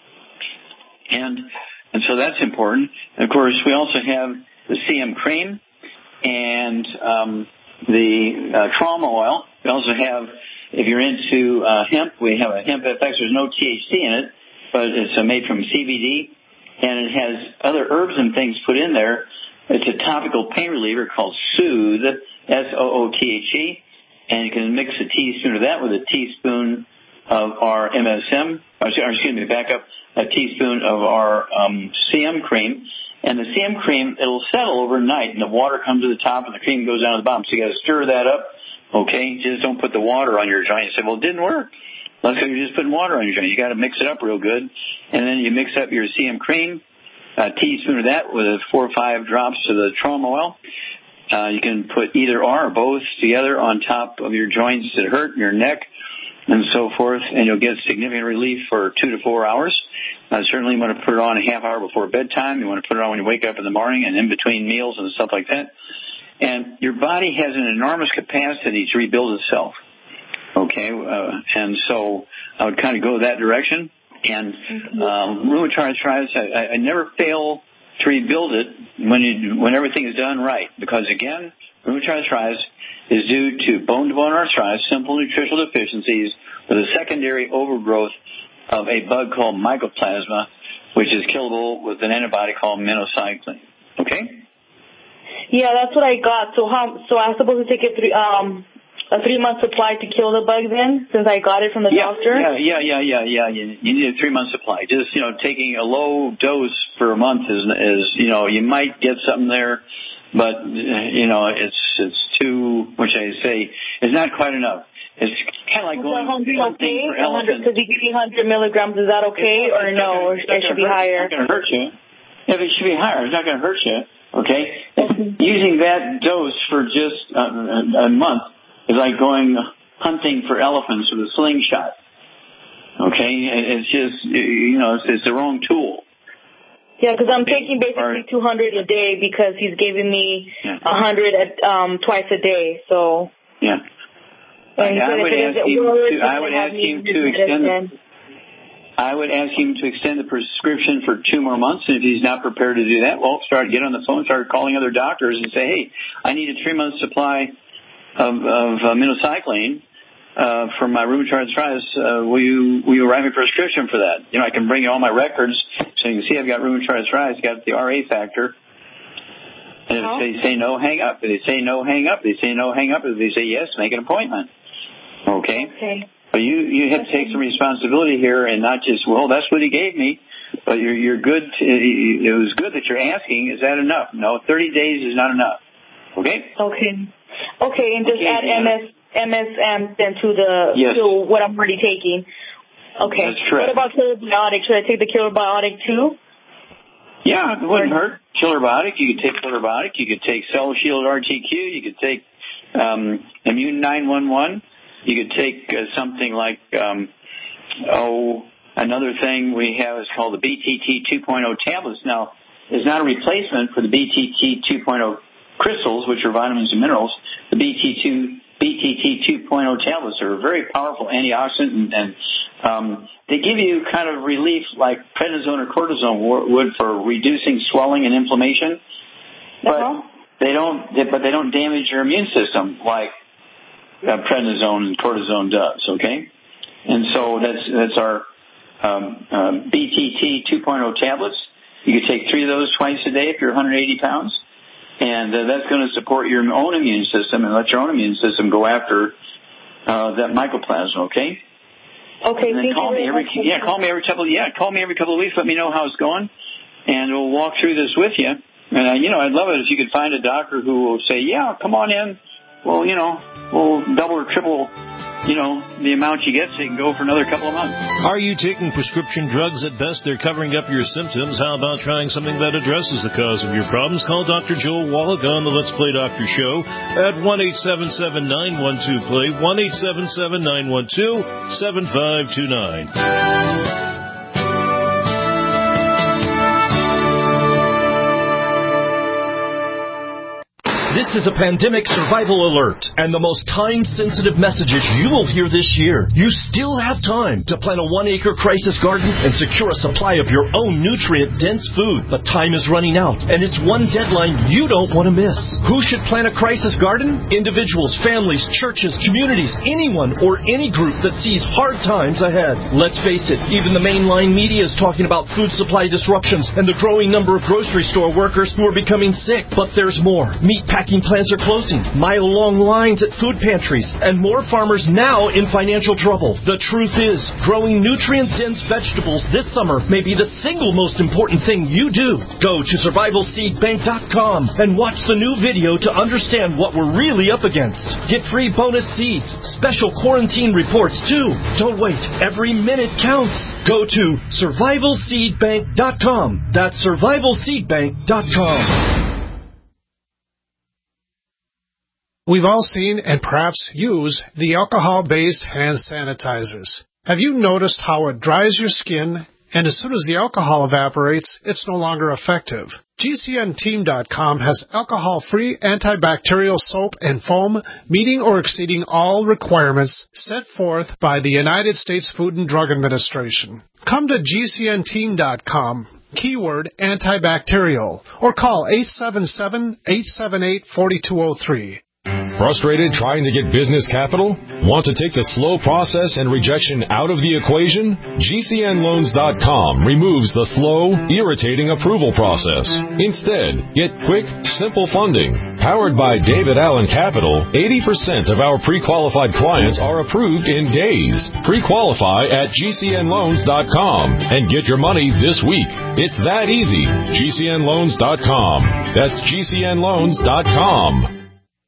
And and so that's important. And of course, we also have the C M cream and um, the uh, trauma oil. We also have, if you're into uh, hemp, we have a hemp F X. There's no T H C in it, but it's uh, made from C B D, and it has other herbs and things put in there. It's a topical pain reliever called Soothe, S O O T H E, and you can mix a teaspoon of that with a teaspoon of our M S M, or excuse me, back up, a teaspoon of our um, C M cream. And the C M cream, it'll settle overnight, and the water comes to the top, and the cream goes down to the bottom. So you got to stir that up, okay? Just don't put the water on your joint. You say, well, it didn't work. Let's say you're just putting water on your joint. You got to mix it up real good, and then you mix up your C M cream, a teaspoon of that with four or five drops of the trauma oil. Uh, you can put either or, or both together on top of your joints that hurt, your neck, and so forth, and you'll get significant relief for two to four hours. Uh, certainly you want to put it on a half hour before bedtime. You want to put it on when you wake up in the morning and in between meals and stuff like that. And your body has an enormous capacity to rebuild itself. Okay, uh, and so I would kind of go that direction. And um, rheumatoid arthritis, I, I never fail to rebuild it when you, when everything is done right. Because again, rheumatoid arthritis is due to bone-to-bone arthritis, simple nutritional deficiencies, with a secondary overgrowth of a bug called mycoplasma, which is killable with an antibody called minocycline. Okay? Yeah, that's what I got. So how? So I'm supposed to take a three um a three month supply to kill the bug then, since I got it from the yeah, doctor. Yeah, yeah, yeah, yeah, yeah. You, you need a three month supply. Just you know, taking a low dose for a month is is you know you might get something there, but you know it's it's too, which I say is not quite enough. It's kind of like going hunting okay? for elephants. Because you give me one hundred milligrams, is that okay, it's, or it's no, or it should be hurt, higher? It's not going to hurt you. If it should be higher, it's not going to hurt you. Okay, mm-hmm. Using that dose for just a, a month is like going hunting for elephants with a slingshot. Okay, it's just you know it's, it's the wrong tool. Yeah, because I'm taking basically two hundred a day because he's giving me yeah. one hundred at, um, twice a day. So yeah. I, I would ask him to. I would ask him to extend. The, I would ask him to extend the prescription for two more months. And if he's not prepared to do that, well, start get on the phone, start calling other doctors, and say, "Hey, I need a three month supply of, of uh, minocycline uh, for my rheumatoid arthritis. Uh, will you will you write me a prescription for that? You know, I can bring you all my records so you can see I've got rheumatoid arthritis, got the R A factor." And if oh. they say no, hang up. If they say no, hang up. If they say no, hang up. If they say yes, make an appointment. Okay. Okay. But you you have to take some responsibility here and not just, well, that's what he gave me. But you're you're good. To, it was good that you're asking. Is that enough? No, thirty days is not enough. Okay. Okay. Okay, and just okay, add M S M S M then to the yes. to what I'm already taking. Okay. That's correct. What about killer biotic? Should I take the killer biotic too? Yeah, it wouldn't hurt. Killer biotic. You could take killer biotic. You could take Cell Shield R T Q. You could take um, Immune nine one one. You could take uh, something like, um, oh, another thing we have is called the B T T two point oh tablets. Now, it's not a replacement for the B T T two point oh crystals, which are vitamins and minerals. The B T T two point oh tablets are a very powerful antioxidant, and, and um, they give you kind of relief like prednisone or cortisone would for reducing swelling and inflammation. But uh-huh. they don't. But they don't damage your immune system like Uh, prednisone and cortisone does, okay? And so that's that's our um, uh, B T T two point oh tablets. You can take three of those twice a day if you're one hundred eighty pounds, and uh, that's going to support your own immune system and let your own immune system go after uh, that mycoplasma, okay? Okay, and then thank call you me every much. yeah, call me every couple yeah, call me every couple of weeks. Let me know how it's going, and we'll walk through this with you. And uh, you know, I'd love it if you could find a doctor who will say, "Yeah, come on in. Well, you know, we'll double or triple, you know, the amount you get, so you can go for another couple of months." Are you taking prescription drugs? At best, they're covering up your symptoms. How about trying something that addresses the cause of your problems? Call Doctor Joel Wallach on the Let's Play Doctor Show at one eight seven seven, nine one two, play, one eight seven seven, nine one two, seven five two nine. This is a pandemic survival alert, and the most time-sensitive messages you will hear this year. You still have time to plant a one-acre crisis garden and secure a supply of your own nutrient-dense food. But time is running out, and it's one deadline you don't want to miss. Who should plant a crisis garden? Individuals, families, churches, communities, anyone or any group that sees hard times ahead. Let's face it, even the mainline media is talking about food supply disruptions and the growing number of grocery store workers who are becoming sick. But there's more. Meat packing plants are closing, mile-long lines at food pantries, and more farmers now in financial trouble. The truth is, growing nutrient-dense vegetables this summer may be the single most important thing you do. Go to survival seed bank dot com and watch the new video to understand what we're really up against. Get free bonus seeds, special quarantine reports too. Don't wait. Every minute counts. Go to survival seed bank dot com. That's survival seed bank dot com. We've all seen and perhaps use the alcohol-based hand sanitizers. Have you noticed how it dries your skin, and as soon as the alcohol evaporates, it's no longer effective? G C N team dot com has alcohol-free antibacterial soap and foam meeting or exceeding all requirements set forth by the United States Food and Drug Administration. Come to G C N team dot com. Keyword antibacterial, or call eight seven seven, eight seven eight, four two zero three. Frustrated trying to get business capital? Want to take the slow process and rejection out of the equation? G C N loans dot com removes the slow, irritating approval process. Instead, get quick, simple funding. Powered by David Allen Capital, eighty percent of our pre-qualified clients are approved in days. Pre-qualify at G C N loans dot com and get your money this week. It's that easy. G C N loans dot com. That's G C N loans dot com.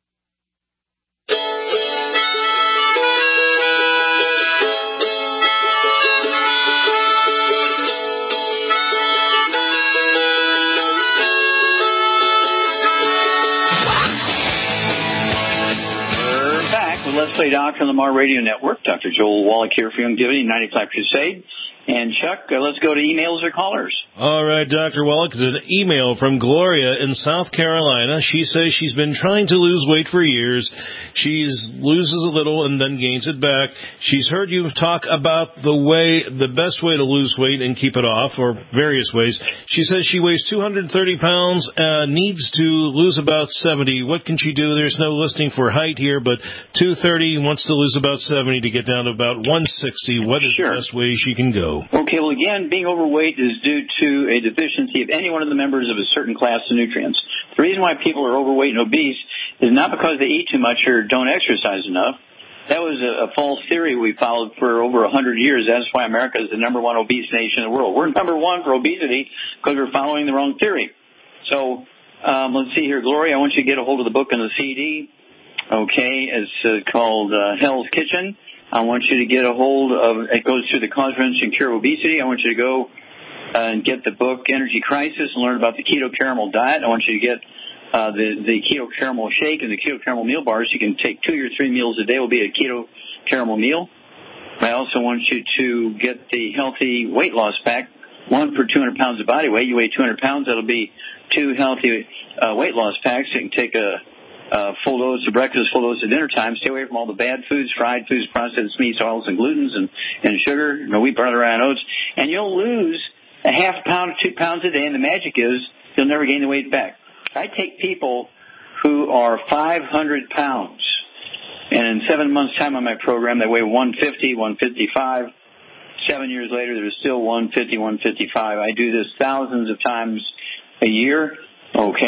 Let's Play Doctor on the Mar Radio Network. Doctor Joel Wallach here for Youngevity, ninety-five Crusade. And Chuck, uh, let's go to emails or callers. All right, Doctor Wallach, there's an email from Gloria in South Carolina. She says she's been trying to lose weight for years. She loses a little and then gains it back. She's heard you talk about the way, the best way to lose weight and keep it off, or various ways. She says she weighs two hundred thirty pounds, uh, needs to lose about seventy. What can she do? There's no listing for height here, but two thirty, wants to lose about seventy to get down to about one sixty. What is sure. the best way she can go? Okay, well, again, being overweight is due to a deficiency of any one of the members of a certain class of nutrients. The reason why people are overweight and obese is not because they eat too much or don't exercise enough. That was a, a false theory we followed for over one hundred years. That's why America is the number one obese nation in the world. We're number one for obesity because we're following the wrong theory. So um, let's see here, Gloria, I want you to get a hold of the book and the C D. Okay, it's uh, called uh, Hell's Kitchen. I want you to get a hold of, it goes through the cause, prevention, cure of obesity. I want you to go uh, and get the book Energy Crisis and learn about the keto caramel diet. I want you to get uh, the, the keto caramel shake and the keto caramel meal bars. You can take two or three meals a day will be a keto caramel meal. I also want you to get the healthy weight loss pack, one for two hundred pounds of body weight. You weigh two hundred pounds, that'll be two healthy uh, weight loss packs. You can take a Uh, full dose of breakfast, full dose of dinner time. Stay away from all the bad foods, fried foods, processed meats, oils, and glutens, and, and sugar, no wheat, barley, rye, and oats. And you'll lose a half pound, two pounds a day, and the magic is you'll never gain the weight back. I take people who are five hundred pounds, and in seven months' time on my program, they weigh one fifty, one fifty-five. Seven years later, they're still one fifty, one fifty-five. I do this thousands of times a year, okay?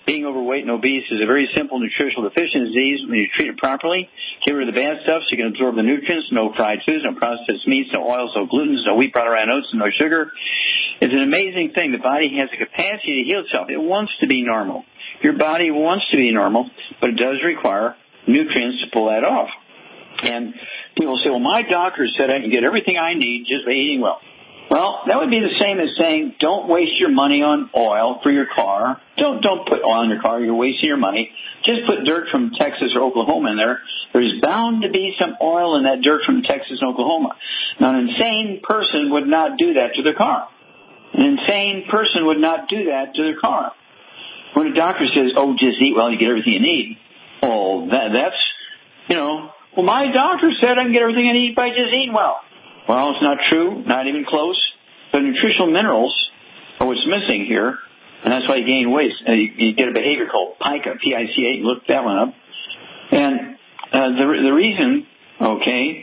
being overweight and obese is a very simple nutritional deficiency disease. When you treat it properly, get rid of the bad stuff so you can absorb the nutrients. No fried foods, no processed meats, no oils, no glutens, no wheat, butter, and oats, and no sugar. It's an amazing thing. The body has the capacity to heal itself. It wants to be normal. Your body wants to be normal, but it does require nutrients to pull that off. And people say, well, my doctor said I can get everything I need just by eating well. Well, that would be the same as saying don't waste your money on oil for your car. Don't don't put oil in your car. You're wasting your money. Just put dirt from Texas or Oklahoma in there. There's bound to be some oil in that dirt from Texas and Oklahoma. Now, an insane person would not do that to their car. An insane person would not do that to their car. When a doctor says, oh, just eat well, you get everything you need. Oh, that, that's, you know, well, my doctor said I can get everything I need by just eating well. Well, it's not true, not even close. The nutritional minerals are what's missing here, and that's why you gain weight. Uh, you, you get a behavior called pica, P I C A. You look that one up. And uh, the the reason, okay,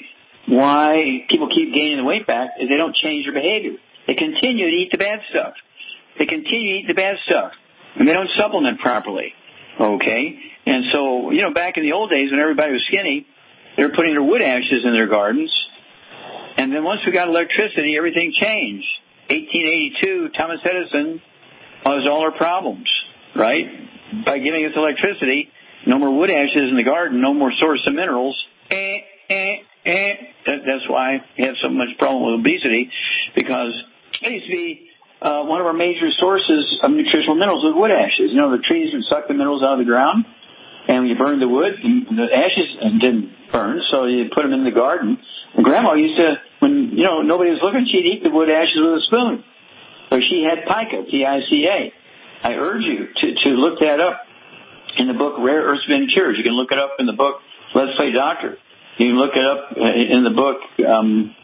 why people keep gaining the weight back is they don't change their behavior. They continue to eat the bad stuff. They continue to eat the bad stuff, and they don't supplement properly, okay? And so, you know, back in the old days when everybody was skinny, they were putting their wood ashes in their gardens. And then once we got electricity, everything changed. eighteen eighty-two, Thomas Edison caused all our problems, right? By giving us electricity, no more wood ashes in the garden, no more source of minerals. Eh, eh, eh. That, that's why we have so much problem with obesity, because it used to be uh, one of our major sources of nutritional minerals was wood ashes. You know, the trees would suck the minerals out of the ground, and when you burned the wood, the ashes didn't burn, so you put them in the garden. And Grandma used to, when, you know, nobody was looking, she'd eat the wood ashes with a spoon. So she had pica, P I C A. I urge you to, to look that up in the book Rare Earths Been Cured. You can look it up in the book Let's Play Doctor. You can look it up in the book, um,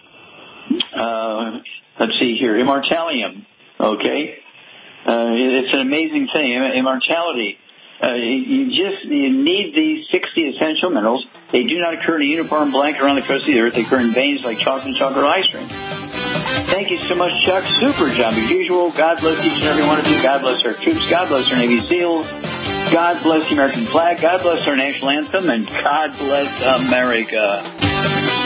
uh, let's see here, Immortalium, okay? Uh, it's an amazing thing, immortality. Uh, you just you need these sixty essential minerals. They do not occur in a uniform blanket around the crust of the earth. They occur in veins like chocolate and chocolate ice cream. Thank you so much, Chuck. Super job as usual. God bless each and every one of you. God bless our troops. God bless our Navy SEALs. God bless the American flag. God bless our national anthem. And God bless America.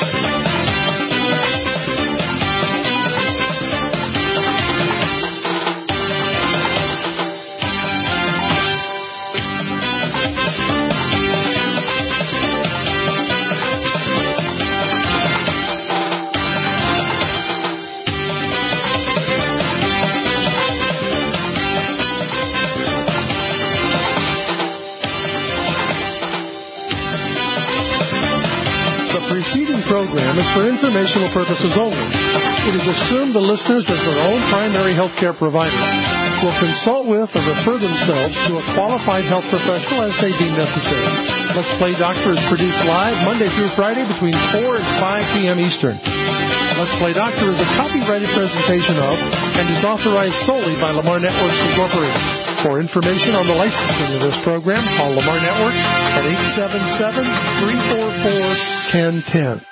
Program is for informational purposes only. It is assumed the listeners, as their own primary health care provider, will consult with or refer themselves to a qualified health professional as they deem necessary. Let's Play Doctor is produced live Monday through Friday between four and five p.m. Eastern. Let's Play Doctor is a copyrighted presentation of and is authorized solely by Lamar Networks Incorporated. For information on the licensing of this program, call Lamar Networks at eight seven seven, three four four, one zero one zero.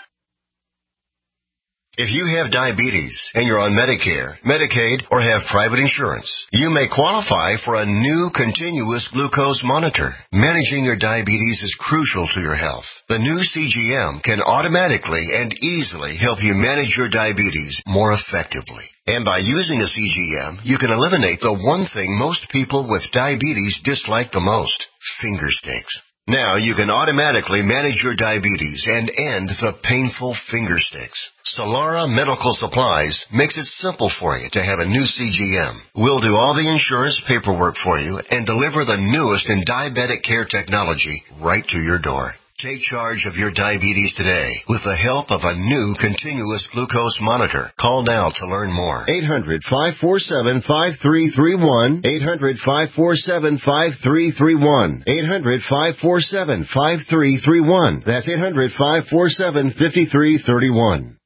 If you have diabetes and you're on Medicare, Medicaid, or have private insurance, you may qualify for a new continuous glucose monitor. Managing your diabetes is crucial to your health. The new C G M can automatically and easily help you manage your diabetes more effectively. And by using a C G M, you can eliminate the one thing most people with diabetes dislike the most: finger sticks. Now you can automatically manage your diabetes and end the painful finger sticks. Solara Medical Supplies makes it simple for you to have a new C G M. We'll do all the insurance paperwork for you and deliver the newest in diabetic care technology right to your door. Take charge of your diabetes today with the help of a new continuous glucose monitor. Call now to learn more. eight hundred, five four seven, five three three one. eight hundred, five four seven, five three three one. eight hundred, five four seven, five three three one. That's eight hundred, five four seven, five three three one.